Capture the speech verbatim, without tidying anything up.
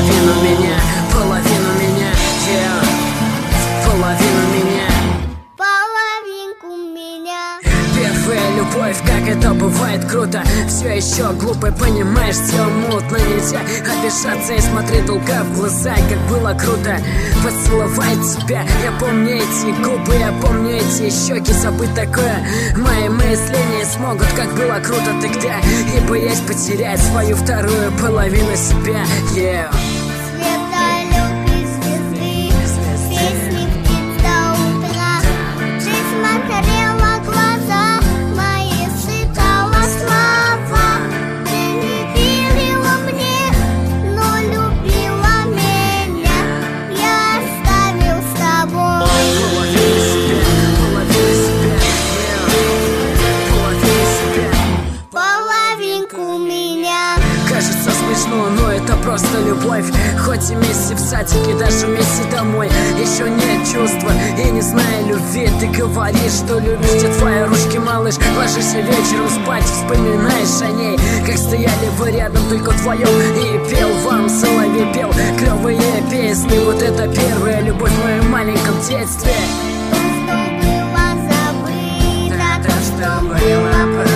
половину меня, половину меня, yeah. Половину меня, половинку меня. первая любовь, как это бывает круто. Все еще глупо, понимаешь, все мутно. Нельзя обижаться и смотреть долго в глаза. Как было круто поцеловать тебя. Я помню эти губы, я помню эти щеки. Забыть такое мои мысли не смогут. Как было круто тогда, и боясь потерять свою вторую половину себя, yeah. Светолюб и звезды, песни птиц до утра. Ты смотрела глаза мои, шептала слова. Ты не верила мне, но любила меня. Я оставил с тобой Половину себя, половину себя, yeah. Половину себя, половинку меня. кажется смешно, но это просто любовь. Хоть и вместе в садике, даже вместе домой. Еще нет чувства и не знаю любви. Ты говоришь, что любишь, где твои ручки, малыш. Ложишься вечером спать, вспоминаешь о ней. Как стояли вы рядом, только вдвоем. И пел вам соловей, пел клевые песни. Вот это первая любовь в моем маленьком детстве. То, что было забыто, то, что было